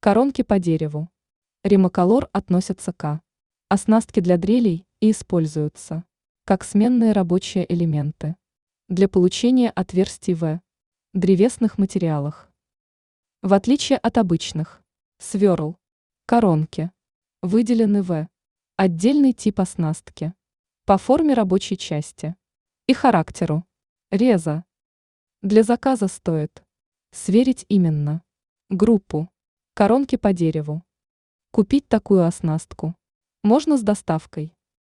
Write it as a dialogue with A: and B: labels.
A: Коронки по дереву. Римоколор относятся к оснастке для дрелей и используются как сменные рабочие элементы для получения отверстий в древесных материалах. В отличие от обычных сверл, коронки выделены в отдельный тип оснастки по форме рабочей части и характеру реза. Для заказа стоит сверить именно группу коронки по дереву. Купить такую оснастку можно с доставкой